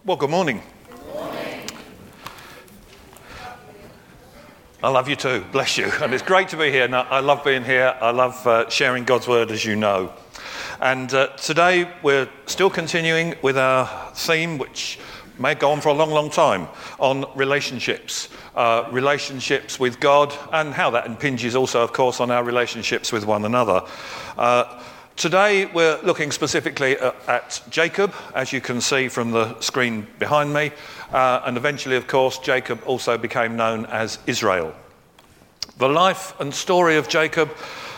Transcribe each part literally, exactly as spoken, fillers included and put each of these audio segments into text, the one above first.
Well, good morning. Good morning. I love you too. Bless you. And it's great to be here. Now, I love being here. I love uh, sharing God's word, as you know. And uh, today we're still continuing with our theme, which may go on for a long, long time, on relationships. Uh, relationships with God and how that impinges also, of course, on our relationships with one another. Uh, Today we're looking specifically at, at Jacob, as you can see from the screen behind me, uh, and eventually, of course, Jacob also became known as Israel. The life and story of Jacob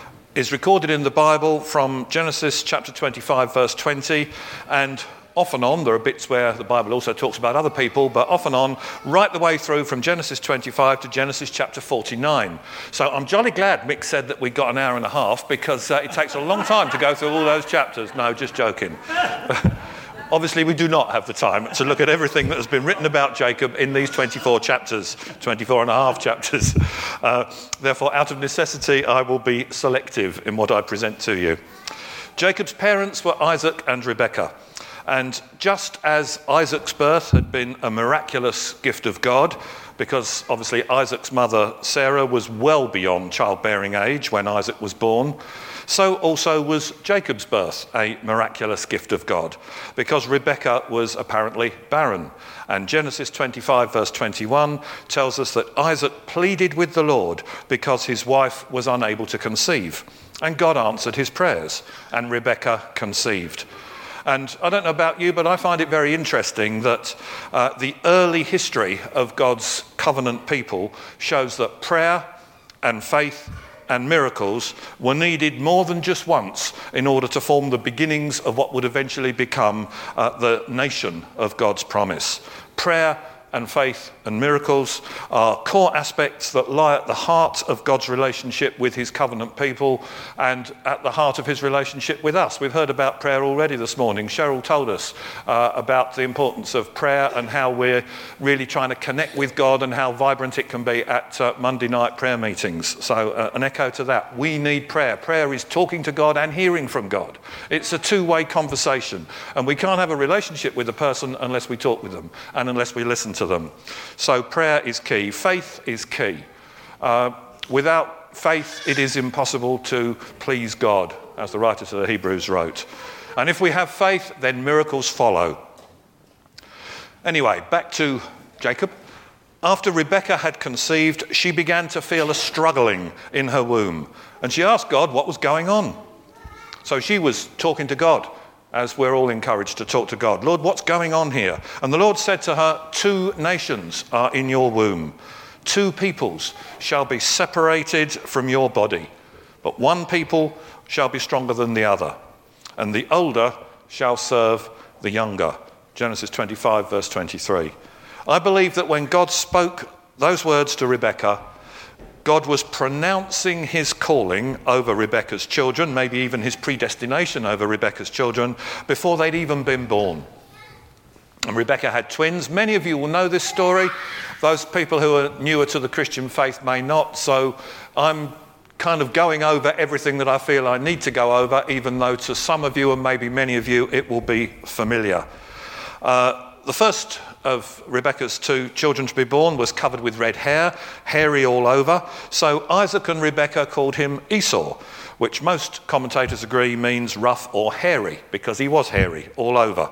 is recorded in the Bible from Genesis chapter twenty-five, verse twenty, and off and on, there are bits where the Bible also talks about other people, but off and on, right the way through from Genesis twenty-five to Genesis chapter forty-nine. So I'm jolly glad Mick said that we got an hour and a half, because uh, it takes a long time to go through all those chapters. No, just joking. Obviously, we do not have the time to look at everything that has been written about Jacob in these twenty-four chapters, twenty-four and a half chapters. Uh, therefore, out of necessity, I will be selective in what I present to you. Jacob's parents were Isaac and Rebekah. And just as Isaac's birth had been a miraculous gift of God, because obviously Isaac's mother Sarah was well beyond childbearing age when Isaac was born, so also was Jacob's birth a miraculous gift of God, because Rebekah was apparently barren. And Genesis twenty-five verse twenty-one tells us that Isaac pleaded with the Lord because his wife was unable to conceive. And God answered his prayers, and Rebekah conceived. And I don't know about you, but I find it very interesting that uh, the early history of God's covenant people shows that prayer and faith and miracles were needed more than just once in order to form the beginnings of what would eventually become uh, the nation of God's promise. Prayer and faith and miracles are core aspects that lie at the heart of God's relationship with his covenant people and at the heart of his relationship with us. We've heard about prayer already this morning. Cheryl told us uh, about the importance of prayer and how we're really trying to connect with God and how vibrant it can be at uh, Monday night prayer meetings. So uh, an echo to that. We need prayer. Prayer is talking to God and hearing from God. It's a two-way conversation, and we can't have a relationship with a person unless we talk with them and unless we listen to them. So prayer is key. Faith is key. Uh, without faith, it is impossible to please God, as the writer to the Hebrews wrote. And if we have faith, then miracles follow. Anyway, back to Jacob. After Rebekah had conceived, she began to feel a struggling in her womb. And she asked God what was going on. So she was talking to God, as we're all encouraged to talk to God. Lord, what's going on here? And the Lord said to her, two nations are in your womb. Two peoples shall be separated from your body, but one people shall be stronger than the other, and the older shall serve the younger. Genesis twenty-five, verse twenty-three. I believe that when God spoke those words to Rebekah, God was pronouncing his calling over Rebekah's children, maybe even his predestination over Rebekah's children, before they'd even been born. And Rebekah had twins. Many of you will know this story. Those people who are newer to the Christian faith may not. So I'm kind of going over everything that I feel I need to go over, even though to some of you and maybe many of you it will be familiar. Uh, the first of Rebekah's two children to be born was covered with red hair, hairy all over. So Isaac and Rebekah called him Esau, which most commentators agree means rough or hairy, because he was hairy all over.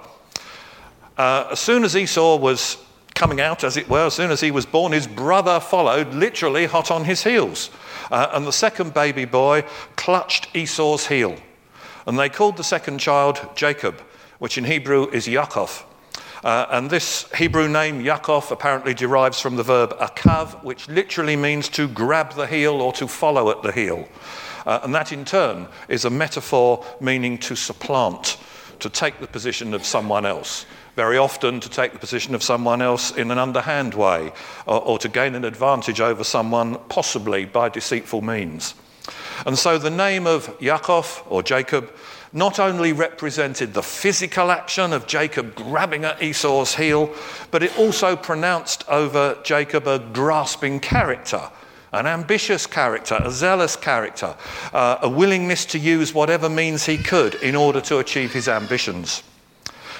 Uh, as soon as Esau was coming out, as it were, as soon as he was born, his brother followed, literally hot on his heels. Uh, and the second baby boy clutched Esau's heel. And they called the second child Jacob, which in Hebrew is Yaakov. Uh, and this Hebrew name, Yaakov, apparently derives from the verb akav, which literally means to grab the heel or to follow at the heel. Uh, and that in turn is a metaphor meaning to supplant, to take the position of someone else. Very often to take the position of someone else in an underhand way, or, or to gain an advantage over someone, possibly by deceitful means. And so the name of Yaakov, or Jacob, not only represented the physical action of Jacob grabbing at Esau's heel, but it also pronounced over Jacob a grasping character, an ambitious character, a zealous character, uh, a willingness to use whatever means he could in order to achieve his ambitions.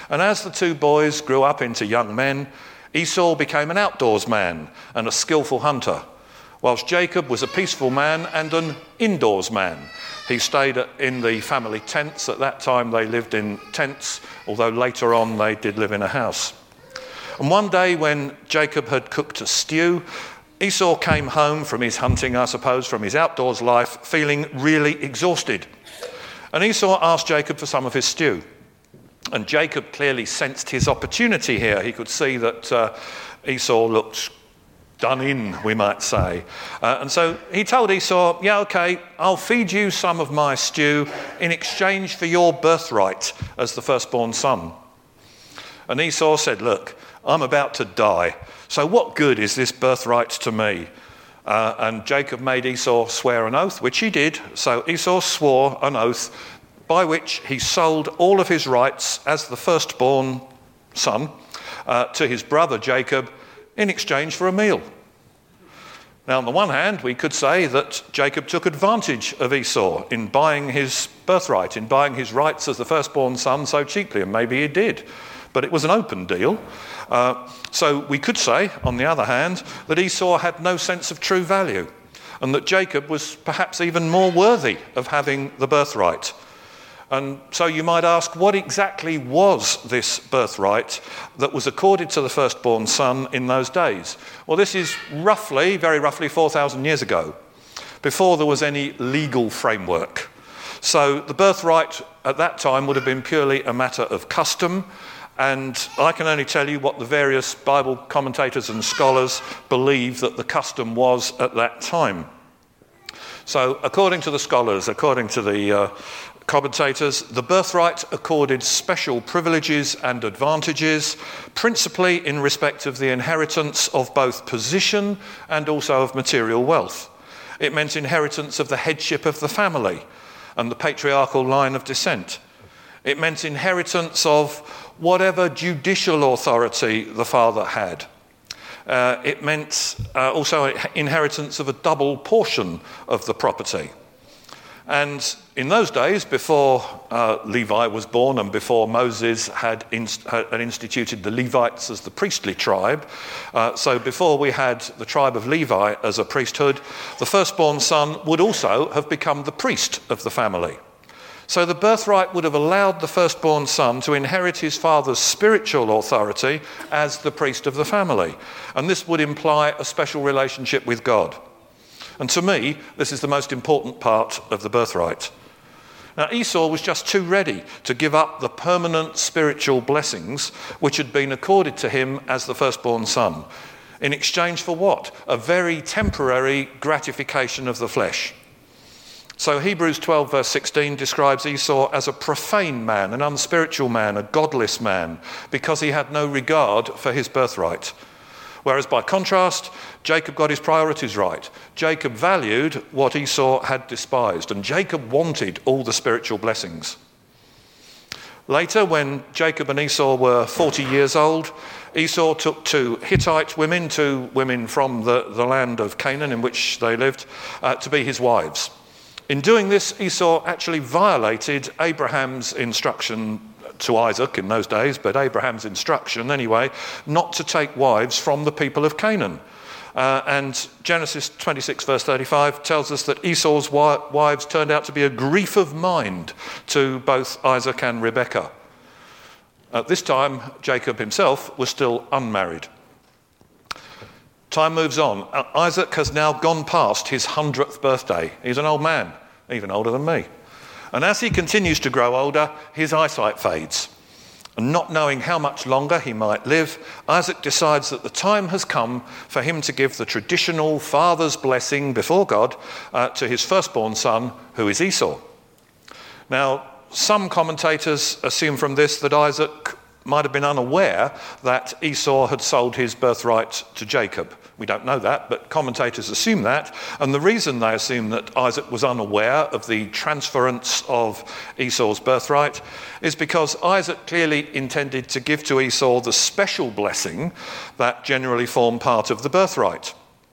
And as the two boys grew up into young men, Esau became an outdoors man and a skillful hunter, whilst Jacob was a peaceful man and an indoors man. He stayed in the family tents. At that time they lived in tents, although later on they did live in a house. And one day when Jacob had cooked a stew, Esau came home from his hunting, I suppose, from his outdoors life, feeling really exhausted. And Esau asked Jacob for some of his stew. And Jacob clearly sensed his opportunity here. He could see that uh, Esau looked done in, we might say. Uh, and so he told Esau, yeah, okay, I'll feed you some of my stew in exchange for your birthright as the firstborn son. And Esau said, look, I'm about to die, so what good is this birthright to me? Uh, and Jacob made Esau swear an oath, which he did. So Esau swore an oath by which he sold all of his rights as the firstborn son uh, to his brother Jacob in exchange for a meal. Now, on the one hand, we could say that Jacob took advantage of Esau in buying his birthright, in buying his rights as the firstborn son so cheaply, and maybe he did. But it was an open deal. Uh, so we could say, on the other hand, that Esau had no sense of true value, and that Jacob was perhaps even more worthy of having the birthright. And so you might ask, what exactly was this birthright that was accorded to the firstborn son in those days? Well, this is roughly, very roughly, four thousand years ago, before there was any legal framework. So the birthright at that time would have been purely a matter of custom, and I can only tell you what the various Bible commentators and scholars believe that the custom was at that time. So according to the scholars, according to the uh, commentators, the birthright accorded special privileges and advantages, principally in respect of the inheritance of both position and also of material wealth. It meant inheritance of the headship of the family and the patriarchal line of descent. It meant inheritance of whatever judicial authority the father had. Uh, it meant uh, also inheritance of a double portion of the property. And in those days, before uh, Levi was born and before Moses had, inst- had instituted the Levites as the priestly tribe, uh, so before we had the tribe of Levi as a priesthood, the firstborn son would also have become the priest of the family. So the birthright would have allowed the firstborn son to inherit his father's spiritual authority as the priest of the family. And this would imply a special relationship with God. And to me, this is the most important part of the birthright. Now, Esau was just too ready to give up the permanent spiritual blessings which had been accorded to him as the firstborn son. In exchange for what? A very temporary gratification of the flesh. So Hebrews twelve verse sixteen describes Esau as a profane man, an unspiritual man, a godless man, because he had no regard for his birthright. Whereas by contrast, Jacob got his priorities right. Jacob valued what Esau had despised, and Jacob wanted all the spiritual blessings. Later, when Jacob and Esau were forty years old, Esau took two Hittite women, two women from the, the land of Canaan in which they lived, uh, to be his wives. In doing this, Esau actually violated Abraham's instruction to Isaac in those days, but Abraham's instruction anyway, not to take wives from the people of Canaan. Uh, and Genesis twenty-six verse thirty-five tells us that Esau's wi- wives turned out to be a grief of mind to both Isaac and Rebekah. At this time, Jacob himself was still unmarried. Time moves on. Uh, Isaac has now gone past his hundredth birthday. He's an old man, even older than me. And as he continues to grow older, his eyesight fades. And not knowing how much longer he might live, Isaac decides that the time has come for him to give the traditional father's blessing before God uh, to his firstborn son, who is Esau. Now, some commentators assume from this that Isaac might have been unaware that Esau had sold his birthright to Jacob. We don't know that, but commentators assume that. And the reason they assume that Isaac was unaware of the transference of Esau's birthright is because Isaac clearly intended to give to Esau the special blessing that generally formed part of the birthright.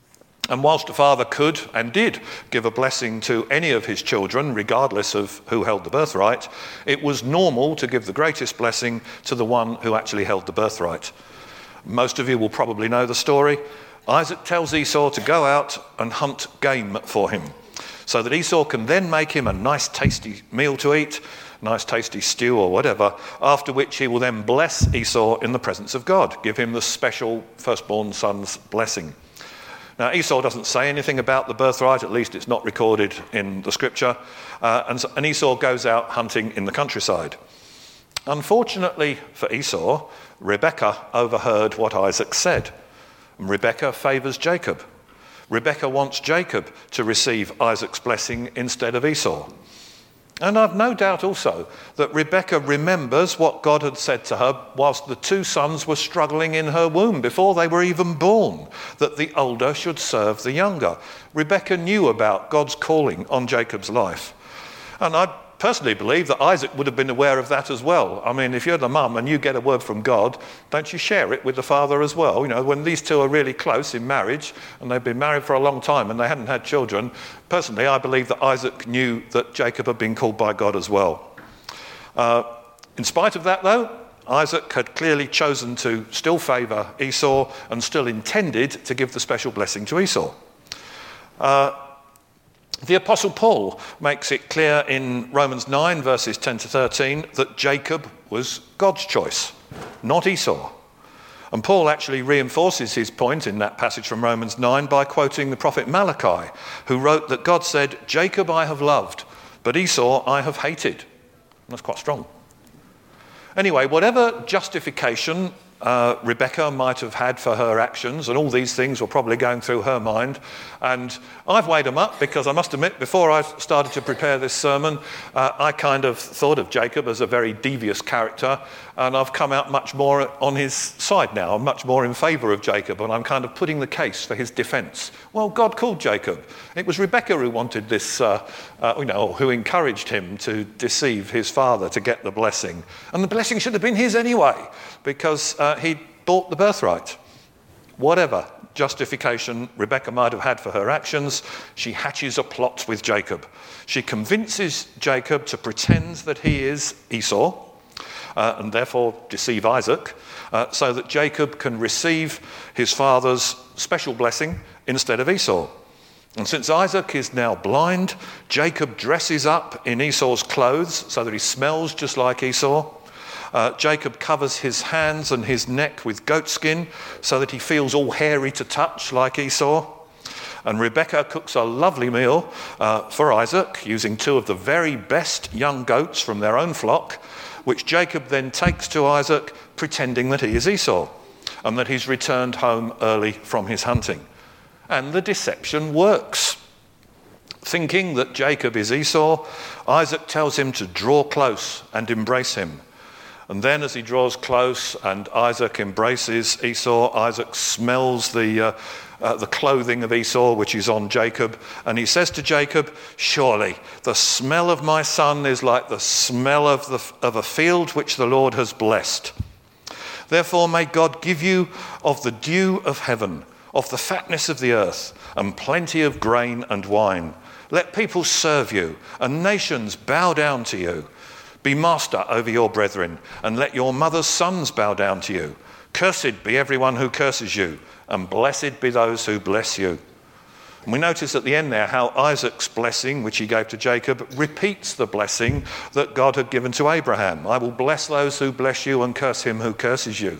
And whilst a father could and did give a blessing to any of his children, regardless of who held the birthright, it was normal to give the greatest blessing to the one who actually held the birthright. Most of you will probably know the story. Isaac tells Esau to go out and hunt game for him, so that Esau can then make him a nice tasty meal to eat, nice tasty stew or whatever, after which he will then bless Esau in the presence of God, give him the special firstborn son's blessing. Now, Esau doesn't say anything about the birthright, at least it's not recorded in the scripture, uh, and, so, and Esau goes out hunting in the countryside. Unfortunately for Esau, Rebekah overheard what Isaac said, and Rebekah favours Jacob. Rebekah wants Jacob to receive Isaac's blessing instead of Esau. And I've no doubt also that Rebekah remembers what God had said to her whilst the two sons were struggling in her womb before they were even born, that the older should serve the younger. Rebekah knew about God's calling on Jacob's life. And I personally believe that Isaac would have been aware of that as well. I mean, if you're the mum and you get a word from God, don't you share it with the father as well? You know, when these two are really close in marriage and they've been married for a long time and they hadn't had children, personally, I believe that Isaac knew that Jacob had been called by God as well. Uh, in spite of that, though, Isaac had clearly chosen to still favour Esau and still intended to give the special blessing to Esau. Uh, The Apostle Paul makes it clear in Romans nine, verses ten to thirteen, that Jacob was God's choice, not Esau. And Paul actually reinforces his point in that passage from Romans nine by quoting the prophet Malachi, who wrote that God said, "Jacob I have loved, but Esau I have hated." That's quite strong. Anyway, whatever justification Uh, Rebekah might have had for her actions, and all these things were probably going through her mind, and I've weighed them up because I must admit, before I started to prepare this sermon, uh, I kind of thought of Jacob as a very devious character, and I've come out much more on his side now. I'm much more in favour of Jacob, and I'm kind of putting the case for his defence. Well, God called Jacob. It was Rebekah who wanted this, uh, uh, you know, who encouraged him to deceive his father to get the blessing, and the blessing should have been his anyway, because uh, he bought the birthright. Whatever justification Rebekah might have had for her actions, she hatches a plot with Jacob. She convinces Jacob to pretend that he is Esau, uh, and therefore deceive Isaac, uh, so that Jacob can receive his father's special blessing instead of Esau. And since Isaac is now blind, Jacob dresses up in Esau's clothes so that he smells just like Esau. Uh, Jacob covers his hands and his neck with goatskin so that he feels all hairy to touch like Esau. And Rebekah cooks a lovely meal uh, for Isaac using two of the very best young goats from their own flock, which Jacob then takes to Isaac pretending that he is Esau and that he's returned home early from his hunting. And the deception works. Thinking that Jacob is Esau, Isaac tells him to draw close and embrace him. And then as he draws close and Isaac embraces Esau, Isaac smells the, uh, uh, the clothing of Esau, which is on Jacob, and he says to Jacob, "Surely the smell of my son is like the smell of, the, of a field which the Lord has blessed. Therefore may God give you of the dew of heaven, of the fatness of the earth, and plenty of grain and wine. Let people serve you, and nations bow down to you. Be master over your brethren, and let your mother's sons bow down to you. Cursed be everyone who curses you, and blessed be those who bless you." And we notice at the end there how Isaac's blessing, which he gave to Jacob, repeats the blessing that God had given to Abraham. "I will bless those who bless you and curse him who curses you."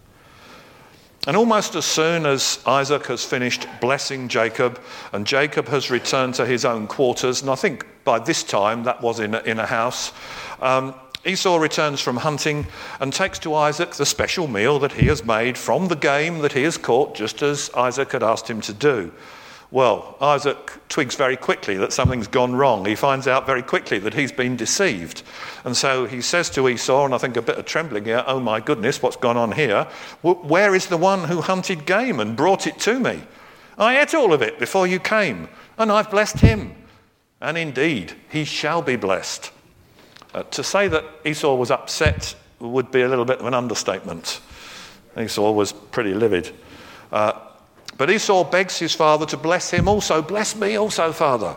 And almost as soon as Isaac has finished blessing Jacob and Jacob has returned to his own quarters, and I think by this time that was in a, in a house, um, Esau returns from hunting and takes to Isaac the special meal that he has made from the game that he has caught, just as Isaac had asked him to do. Well, Isaac twigs very quickly that something's gone wrong. He finds out very quickly that he's been deceived. And so he says to Esau, and I think a bit of trembling here, "Oh my goodness, what's gone on here? Where is the one who hunted game and brought it to me? I ate all of it before you came, and I've blessed him. And indeed, he shall be blessed." Uh, to say that Esau was upset would be a little bit of an understatement. Esau was pretty livid. Uh, But Esau begs his father to bless him also. Bless me also, father.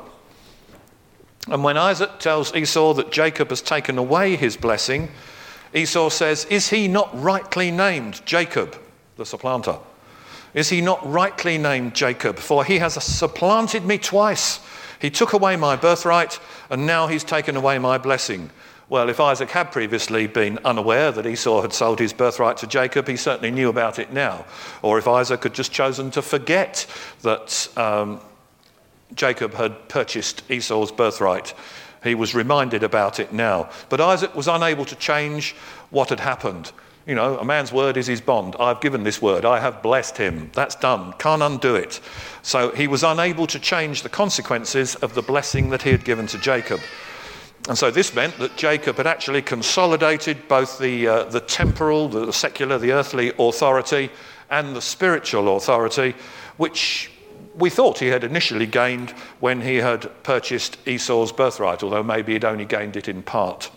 And when Isaac tells Esau that Jacob has taken away his blessing, Esau says, is he not rightly named Jacob, the supplanter? Is he not rightly named Jacob? For he has supplanted me twice. He took away my birthright, and now he's taken away my blessing. Well, if Isaac had previously been unaware that Esau had sold his birthright to Jacob, he certainly knew about it now. Or if Isaac had just chosen to forget that um, Jacob had purchased Esau's birthright, he was reminded about it now. But Isaac was unable to change what had happened. You know, a man's word is his bond. I've given this word. I have blessed him. That's done. Can't undo it. So he was unable to change the consequences of the blessing that he had given to Jacob. And so this meant that Jacob had actually consolidated both the, uh, the temporal, the secular, the earthly authority and the spiritual authority, which we thought he had initially gained when he had purchased Esau's birthright, although maybe he'd only gained it in part.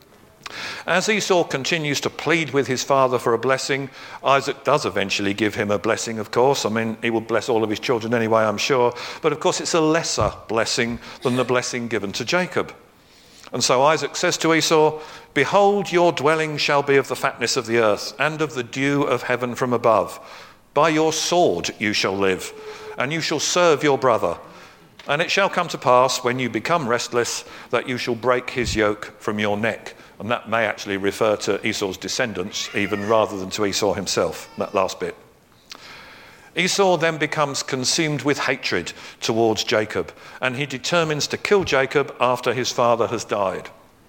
As Esau continues to plead with his father for a blessing, Isaac does eventually give him a blessing, of course. I mean, he will bless all of his children anyway, I'm sure. But of course, it's a lesser blessing than the blessing given to Jacob. And so Isaac says to Esau, behold, your dwelling shall be of the fatness of the earth and of the dew of heaven from above. By your sword you shall live, and you shall serve your brother. And it shall come to pass, when you become restless, that you shall break his yoke from your neck. And that may actually refer to Esau's descendants, even rather than to Esau himself, that last bit. Esau then becomes consumed with hatred towards Jacob, and he determines to kill Jacob after his father has died.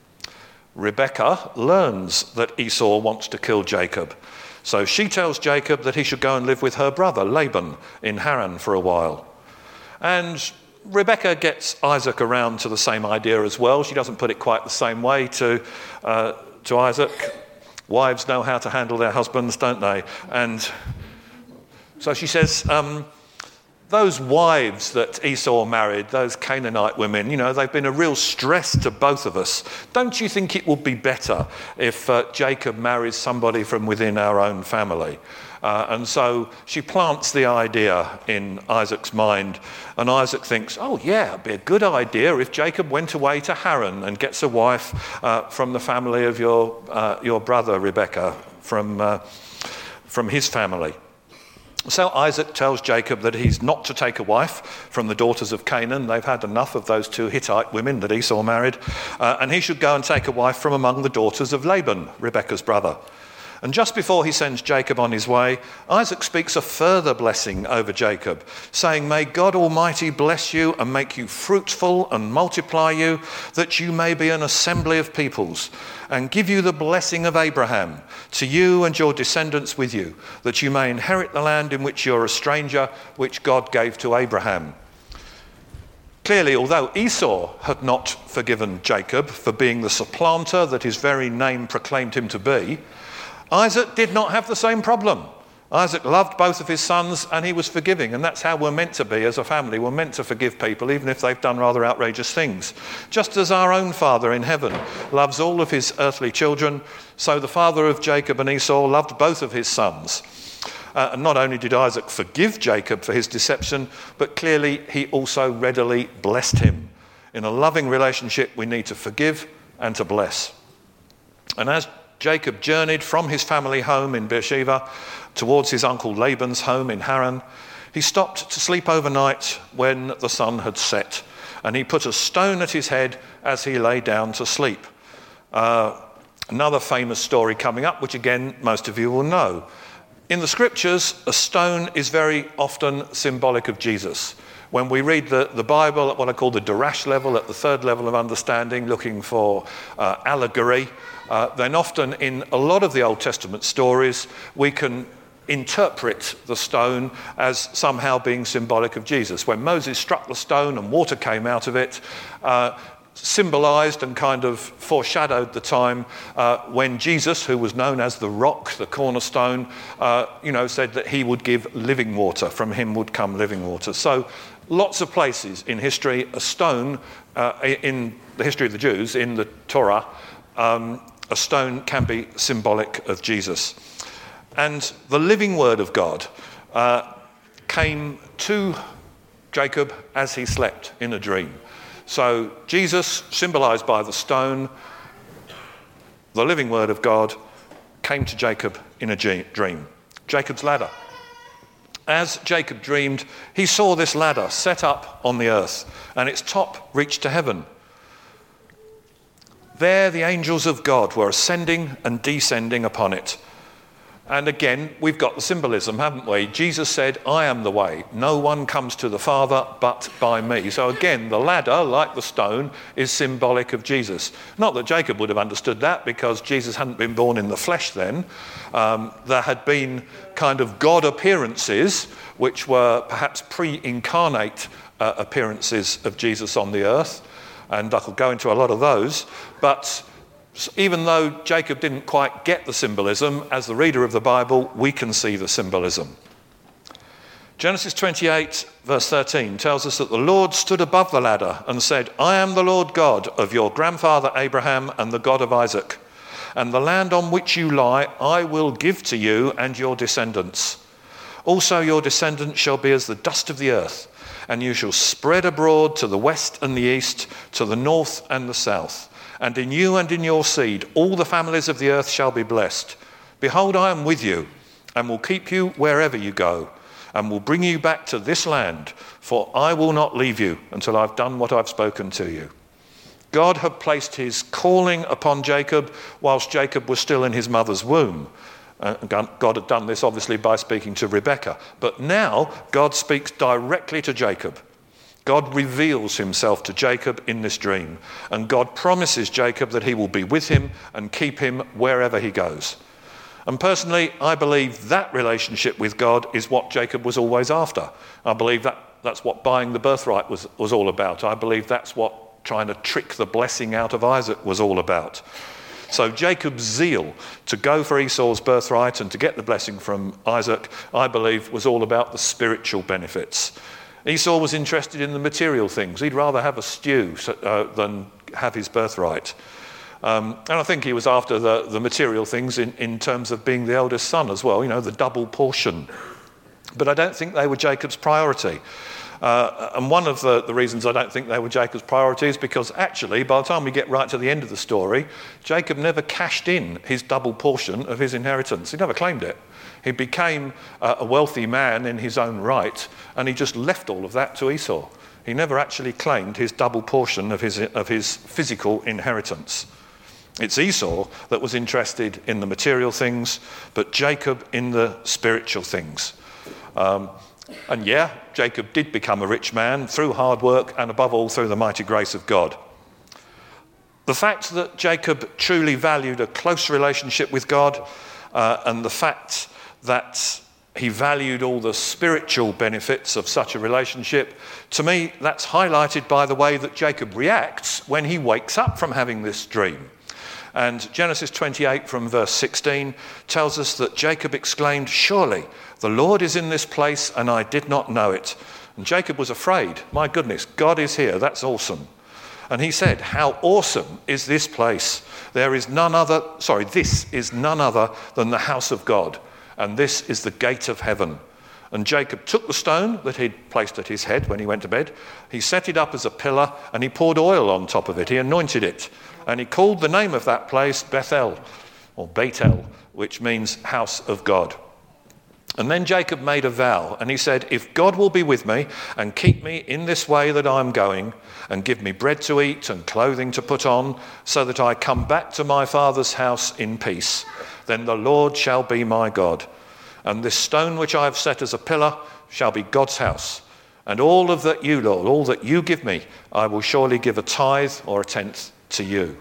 Rebekah learns that Esau wants to kill Jacob, so she tells Jacob that he should go and live with her brother Laban in Haran for a while. And Rebekah gets Isaac around to the same idea as well. She doesn't put it quite the same way to, uh, to Isaac. Wives know how to handle their husbands, don't they? And so she says, um, those wives that Esau married, those Canaanite women, you know, they've been a real stress to both of us. Don't you think it would be better if uh, Jacob marries somebody from within our own family? Uh, and so she plants the idea in Isaac's mind, and Isaac thinks, oh yeah, it'd be a good idea if Jacob went away to Haran and gets a wife uh, from the family of your uh, your brother Rebekah, from uh, from his family. So Isaac tells Jacob that he's not to take a wife from the daughters of Canaan. They've had enough of those two Hittite women that Esau married, uh, and he should go and take a wife from among the daughters of Laban, Rebekah's brother. And just before he sends Jacob on his way, Isaac speaks a further blessing over Jacob, saying, may God Almighty bless you and make you fruitful and multiply you, that you may be an assembly of peoples, and give you the blessing of Abraham, to you and your descendants with you, that you may inherit the land in which you're a stranger, which God gave to Abraham. Clearly, although Esau had not forgiven Jacob for being the supplanter that his very name proclaimed him to be, Isaac did not have the same problem. Isaac loved both of his sons and he was forgiving, and that's how we're meant to be as a family. We're meant to forgive people even if they've done rather outrageous things. Just as our own Father in heaven loves all of his earthly children, so the father of Jacob and Esau loved both of his sons. Uh, and not only did Isaac forgive Jacob for his deception, but clearly he also readily blessed him. In a loving relationship, we need to forgive and to bless. And as Jacob journeyed from his family home in Beersheba towards his uncle Laban's home in Haran, he stopped to sleep overnight when the sun had set, and he put a stone at his head as he lay down to sleep. Uh, another famous story coming up, which again most of you will know. In the scriptures, a stone is very often symbolic of Jesus. When we read the, the Bible at what I call the Darash level, at the third level of understanding, looking for uh, allegory, uh, then often in a lot of the Old Testament stories, we can interpret the stone as somehow being symbolic of Jesus. When Moses struck the stone and water came out of it, uh, symbolized and kind of foreshadowed the time uh, when Jesus, who was known as the rock, the cornerstone, uh, you know, said that he would give living water. From him would come living water. So lots of places in history, a stone, uh, in the history of the Jews, in the Torah, um, a stone can be symbolic of Jesus. And the living word of God uh, came to Jacob as he slept in a dream. So Jesus, symbolized by the stone, the living word of God, came to Jacob in a dream. Jacob's ladder. As Jacob dreamed, he saw this ladder set up on the earth, and its top reached to heaven. There the angels of God were ascending and descending upon it. And again, we've got the symbolism, haven't we? Jesus said, I am the way. No one comes to the Father but by me. So again, the ladder, like the stone, is symbolic of Jesus. Not that Jacob would have understood that, because Jesus hadn't been born in the flesh then. Um, there had been kind of God appearances, which were perhaps pre-incarnate uh, appearances of Jesus on the earth. And I could go into a lot of those. But even though Jacob didn't quite get the symbolism, as the reader of the Bible, we can see the symbolism. Genesis twenty-eight, verse thirteen, tells us that the Lord stood above the ladder and said, I am the Lord God of your grandfather Abraham and the God of Isaac. And the land on which you lie I will give to you and your descendants. Also your descendants shall be as the dust of the earth, and you shall spread abroad to the west and the east, to the north and the south. And in you and in your seed all the families of the earth shall be blessed. Behold, I am with you, and will keep you wherever you go, and will bring you back to this land, for I will not leave you until I've done what I've spoken to you. God had placed his calling upon Jacob whilst Jacob was still in his mother's womb. Uh, God had done this obviously by speaking to Rebekah. But now God speaks directly to Jacob. God reveals himself to Jacob in this dream, and God promises Jacob that he will be with him and keep him wherever he goes. And personally, I believe that relationship with God is what Jacob was always after. I believe that that's what buying the birthright was, was all about. I believe that's what trying to trick the blessing out of Isaac was all about. So Jacob's zeal to go for Esau's birthright and to get the blessing from Isaac, I believe, was all about the spiritual benefits. Esau was interested in the material things. He'd rather have a stew uh, than have his birthright. Um, and I think he was after the, the material things in, in terms of being the eldest son as well, you know, the double portion. But I don't think they were Jacob's priority. Uh, and one of the, the reasons I don't think they were Jacob's priority is because actually, by the time we get right to the end of the story, Jacob never cashed in his double portion of his inheritance. He never claimed it. He became a wealthy man in his own right, and he just left all of that to Esau. He never actually claimed his double portion of his, of his physical inheritance. It's Esau that was interested in the material things, but Jacob in the spiritual things. Um, and yeah, Jacob did become a rich man through hard work and above all through the mighty grace of God. The fact that Jacob truly valued a close relationship with God uh, and the fact that he valued all the spiritual benefits of such a relationship, to me, that's highlighted by the way that Jacob reacts when he wakes up from having this dream. And Genesis twenty-eight from verse sixteen tells us that Jacob exclaimed, surely the Lord is in this place and I did not know it. And Jacob was afraid. My goodness, God is here. That's awesome. And he said, how awesome is this place? There is none other, sorry, this is none other than the house of God. And this is the gate of heaven. And Jacob took the stone that he'd placed at his head when he went to bed. He set it up as a pillar and he poured oil on top of it. He anointed it. And he called the name of that place Bethel, or Bethel, which means house of God. And then Jacob made a vow, and he said, if God will be with me and keep me in this way that I'm going, and give me bread to eat and clothing to put on, so that I come back to my father's house in peace, then the Lord shall be my God. And this stone which I have set as a pillar shall be God's house. And all of that you, Lord, all that you give me, I will surely give a tithe or a tenth to you.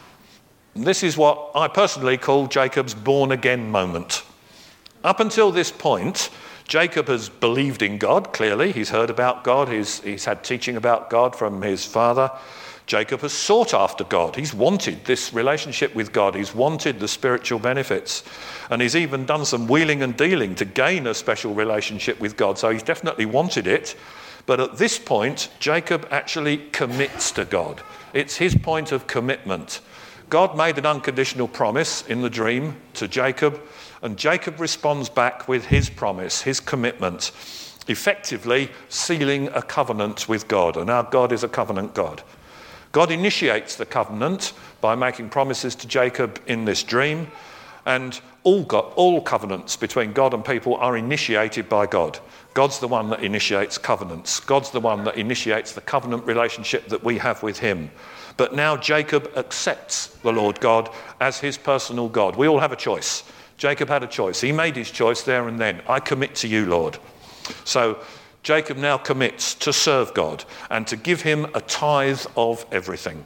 And this is what I personally call Jacob's born-again moment. Up until this point, Jacob has believed in God, clearly. He's heard about God. He's, he's had teaching about God from his father. Jacob has sought after God. He's wanted this relationship with God. He's wanted the spiritual benefits. And he's even done some wheeling and dealing to gain a special relationship with God. So he's definitely wanted it. But at this point, Jacob actually commits to God. It's his point of commitment. God made an unconditional promise in the dream to Jacob, and Jacob responds back with his promise, his commitment. effectively sealing a covenant with God. And our God is a covenant God. God initiates the covenant by making promises to Jacob in this dream, and all, God, all covenants between God and people are initiated by God. God's the one that initiates covenants. God's the one that initiates the covenant relationship that we have with him. But now Jacob accepts the Lord God as his personal God. We all have a choice. Jacob had a choice. He made his choice there and then. I commit to you, Lord. So Jacob now commits to serve God and to give him a tithe of everything.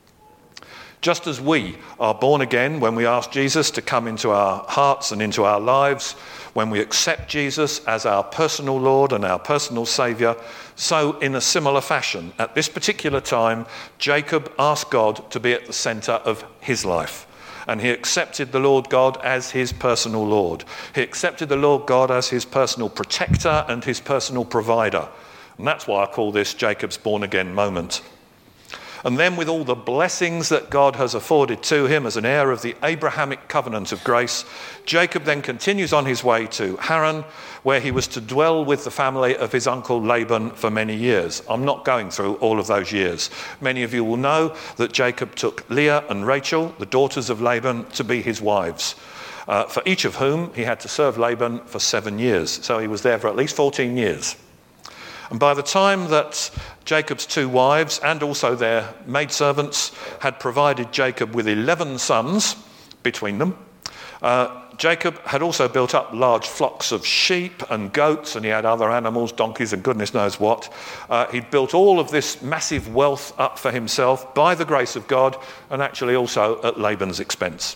Just as we are born again when we ask Jesus to come into our hearts and into our lives, when we accept Jesus as our personal Lord and our personal Saviour, so in a similar fashion, at this particular time, Jacob asked God to be at the centre of his life. And he accepted the Lord God as his personal Lord. He accepted the Lord God as his personal protector and his personal provider. And that's why I call this Jacob's born again moment. And then with all the blessings that God has afforded to him as an heir of the Abrahamic covenant of grace, Jacob then continues on his way to Haran, where he was to dwell with the family of his uncle Laban for many years. I'm not going through all of those years. Many of you will know that Jacob took Leah and Rachel, the daughters of Laban, to be his wives, uh, for each of whom he had to serve Laban for seven years. So he was there for at least fourteen years. And by the time that Jacob's two wives and also their maidservants had provided Jacob with eleven sons between them, uh, Jacob had also built up large flocks of sheep and goats, and he had other animals, donkeys and goodness knows what. Uh, he'd built all of this massive wealth up for himself by the grace of God, and actually also at Laban's expense.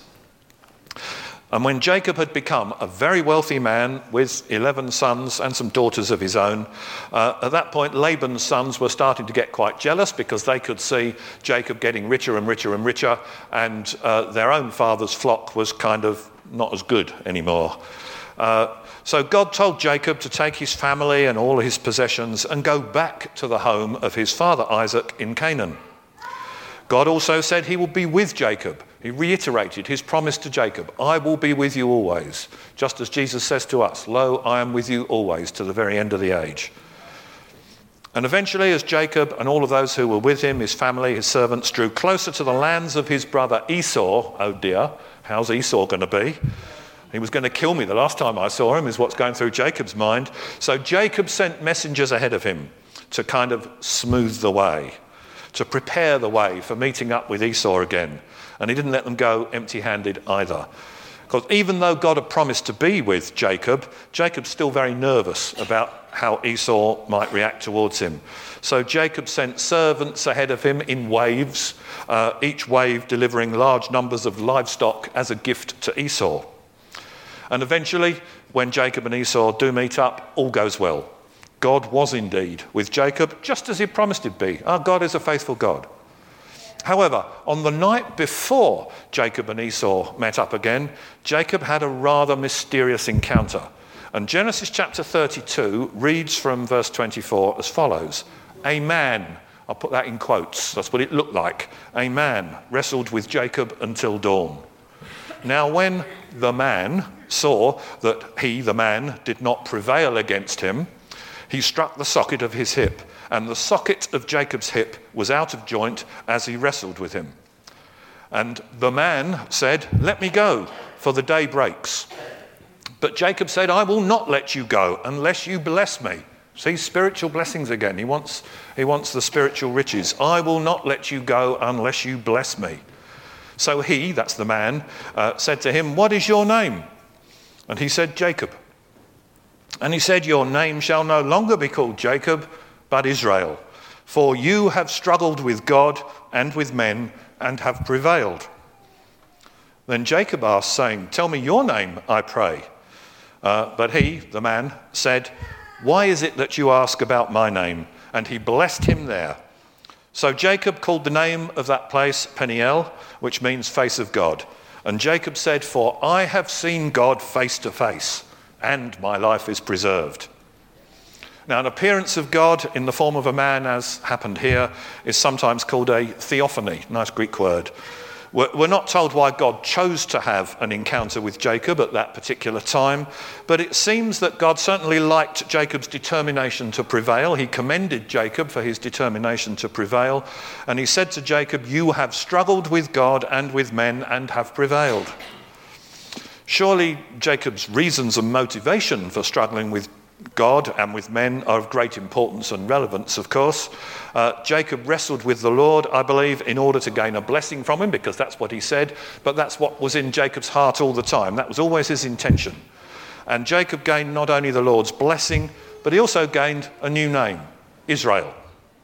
And when Jacob had become a very wealthy man with eleven sons and some daughters of his own, uh, at that point Laban's sons were starting to get quite jealous because they could see Jacob getting richer and richer and richer, and uh, their own father's flock was kind of not as good anymore. Uh, so God told Jacob to take his family and all his possessions and go back to the home of his father Isaac in Canaan. God also said he will be with Jacob. He reiterated his promise to Jacob, I will be with you always, just as Jesus says to us, lo, I am with you always to the very end of the age. And eventually, as Jacob and all of those who were with him, his family, his servants, drew closer to the lands of his brother Esau, oh dear, how's Esau going to be? He was going to kill me the last time I saw him, is what's going through Jacob's mind. So Jacob sent messengers ahead of him to kind of smooth the way, to prepare the way for meeting up with Esau again. And he didn't let them go empty-handed either. Because even though God had promised to be with Jacob, Jacob's still very nervous about how Esau might react towards him. So Jacob sent servants ahead of him in waves, uh, each wave delivering large numbers of livestock as a gift to Esau. And eventually, when Jacob and Esau do meet up, all goes well. God was indeed with Jacob, just as he promised he'd be. Our God is a faithful God. However, on the night before Jacob and Esau met up again, Jacob had a rather mysterious encounter. And Genesis chapter thirty-two reads from verse twenty-four as follows. A man, I'll put that in quotes, that's what it looked like. A man wrestled with Jacob until dawn. Now when the man saw that he, the man, did not prevail against him, he struck the socket of his hip, and the socket of Jacob's hip was out of joint as he wrestled with him. And the man said, let me go, for the day breaks. But Jacob said, I will not let you go unless you bless me. See, spiritual blessings again. He wants, he wants the spiritual riches. I will not let you go unless you bless me. So he, that's the man, uh, said to him, what is your name? And he said, Jacob. And he said, your name shall no longer be called Jacob, but Israel, for you have struggled with God and with men and have prevailed. Then Jacob asked, saying, tell me your name, I pray. Uh, but he, the man, said, why is it that you ask about my name? And he blessed him there. So Jacob called the name of that place Peniel, which means face of God. And Jacob said, for I have seen God face to face, and my life is preserved. Now, an appearance of God in the form of a man, as happened here, is sometimes called a theophany, nice Greek word, We're not told why God chose to have an encounter with Jacob at that particular time, but it seems that God certainly liked Jacob's determination to prevail. He commended Jacob for his determination to prevail, and he said to Jacob, "You have struggled with God and with men and have prevailed." Surely Jacob's reasons and motivation for struggling with God and with men are of great importance and relevance, of course. Uh, Jacob wrestled with the Lord, I believe, in order to gain a blessing from him, because that's what he said, but that's what was in Jacob's heart all the time. That was always his intention. And Jacob gained not only the Lord's blessing, but he also gained a new name, Israel.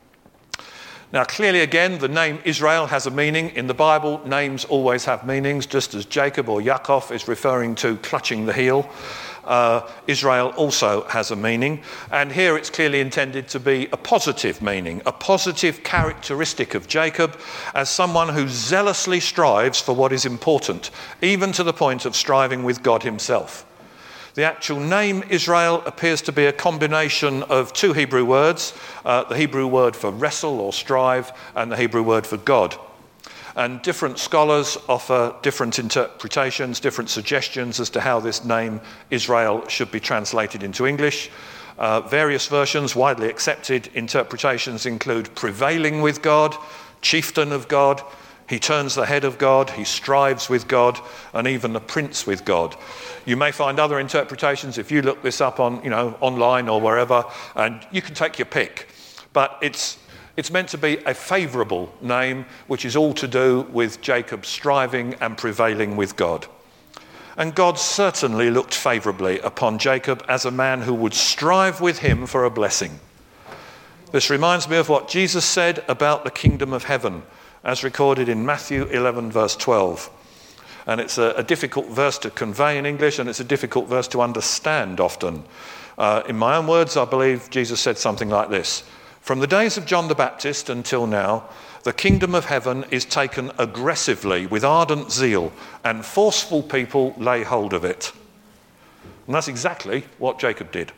Now, clearly, again, the name Israel has a meaning. In the Bible, names always have meanings, just as Jacob or Yaakov is referring to clutching the heel. Uh, Israel also has a meaning, and here it's clearly intended to be a positive meaning, a positive characteristic of Jacob as someone who zealously strives for what is important, even to the point of striving with God himself. The actual name Israel appears to be a combination of two Hebrew words, uh, the Hebrew word for wrestle or strive and the Hebrew word for God. And different scholars offer different interpretations, different suggestions as to how this name Israel should be translated into English. Uh, various versions, widely accepted interpretations include prevailing with God, chieftain of God, he turns the head of God, he strives with God, and even the prince with God. You may find other interpretations if you look this up on, you know, online or wherever, and you can take your pick. But it's It's meant to be a favourable name, which is all to do with Jacob striving and prevailing with God. And God certainly looked favourably upon Jacob as a man who would strive with him for a blessing. This reminds me of what Jesus said about the kingdom of heaven, as recorded in Matthew eleven, verse twelve. And it's a, a difficult verse to convey in English, and it's a difficult verse to understand often. Uh, in my own words, I believe Jesus said something like this: "From the days of John the Baptist until now, the kingdom of heaven is taken aggressively with ardent zeal, and forceful people lay hold of it." And that's exactly what Jacob did.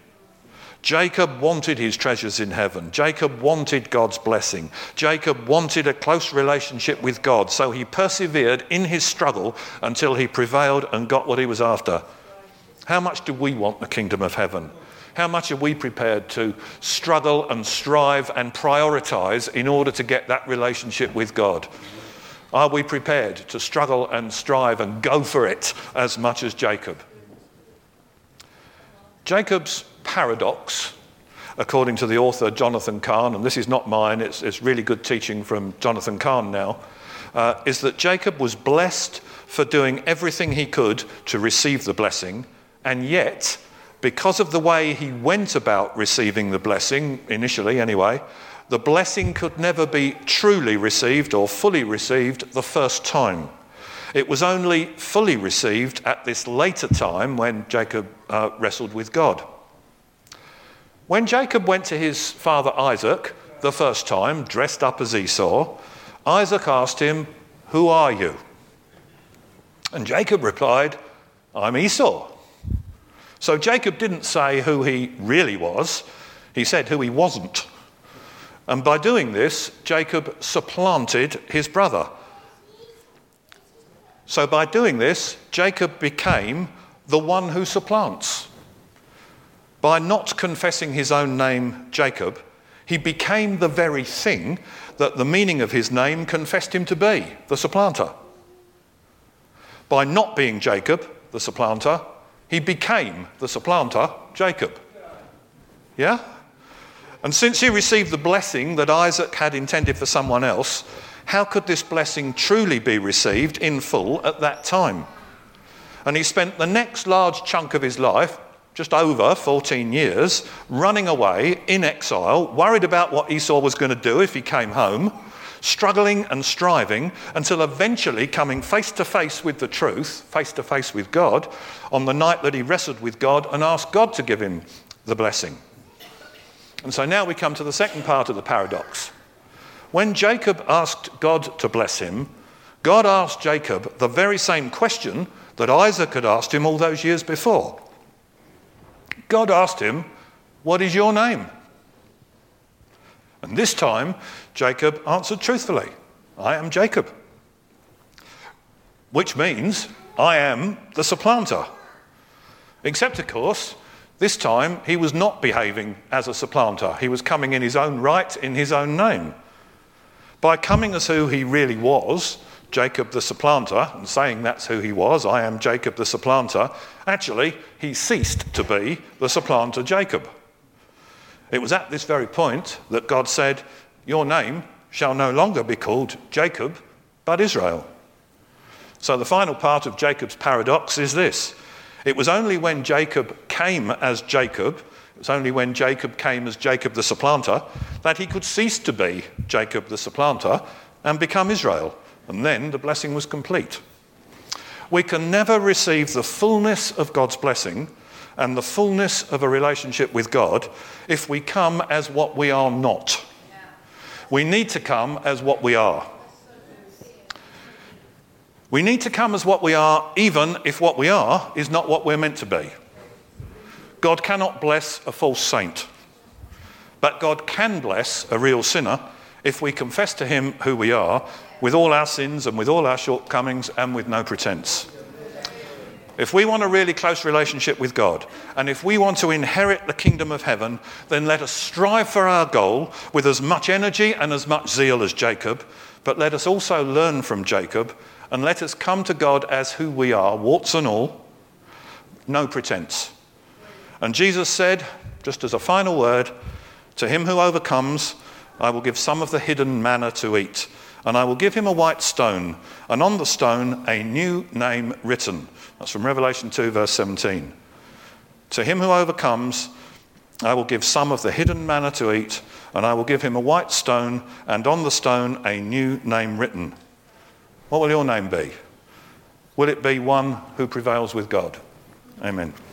Jacob wanted his treasures in heaven. Jacob wanted God's blessing. Jacob wanted a close relationship with God, so he persevered in his struggle until he prevailed and got what he was after. How much do we want the kingdom of heaven? How much are we prepared to struggle and strive and prioritise in order to get that relationship with God? Are we prepared to struggle and strive and go for it as much as Jacob? Jacob's paradox, according to the author Jonathan Cahn, and this is not mine, it's, it's really good teaching from Jonathan Cahn now, uh, is that Jacob was blessed for doing everything he could to receive the blessing, and yet, because of the way he went about receiving the blessing, initially anyway, the blessing could never be truly received or fully received the first time. It was only fully received at this later time when Jacob uh, wrestled with God. When Jacob went to his father Isaac the first time, dressed up as Esau, Isaac asked him, "Who are you?" And Jacob replied, "I'm Esau." So Jacob didn't say who he really was, he said who he wasn't. And by doing this, Jacob supplanted his brother. So by doing this, Jacob became the one who supplants. By not confessing his own name, Jacob, he became the very thing that the meaning of his name confessed him to be, the supplanter. By not being Jacob, the supplanter, he became the supplanter, Jacob. Yeah? And since he received the blessing that Isaac had intended for someone else, how could this blessing truly be received in full at that time? And he spent the next large chunk of his life, just over fourteen years, running away in exile, worried about what Esau was going to do if he came home, struggling and striving until eventually coming face to face with the truth, face to face with God, on the night that he wrestled with God and asked God to give him the blessing. And so now we come to the second part of the paradox. When Jacob asked God to bless him, God asked Jacob the very same question that Isaac had asked him all those years before. God asked him, "What is your name?" And this time, Jacob answered truthfully, "I am Jacob." which means I am the supplanter. Except, of course, this time he was not behaving as a supplanter. He was coming in his own right, in his own name. By coming as who he really was, Jacob the supplanter, and saying that's who he was, I am Jacob the supplanter, actually he ceased to be the supplanter Jacob. It was at this very point that God said, your name shall no longer be called Jacob, but Israel. So the final part of Jacob's paradox is this. It was only when Jacob came as Jacob, it was only when Jacob came as Jacob the supplanter, that he could cease to be Jacob the supplanter and become Israel. And then the blessing was complete. We can never receive the fullness of God's blessing and the fullness of a relationship with God if we come as what we are not. We need to come as what we are. We need to come as what we are, even if what we are is not what we're meant to be. God cannot bless a false saint, but God can bless a real sinner if we confess to him who we are, with all our sins and with all our shortcomings and with no pretense. If we want a really close relationship with God, and if we want to inherit the kingdom of heaven, then let us strive for our goal with as much energy and as much zeal as Jacob, but let us also learn from Jacob, and let us come to God as who we are, warts and all, no pretense. And Jesus said, just as a final word, to him who overcomes, I will give some of the hidden manna to eat, and I will give him a white stone, and on the stone a new name written. That's from Revelation two, verse seventeen. To him who overcomes, I will give some of the hidden manna to eat, and I will give him a white stone, and on the stone a new name written. What will your name be? Will it be one who prevails with God? Amen.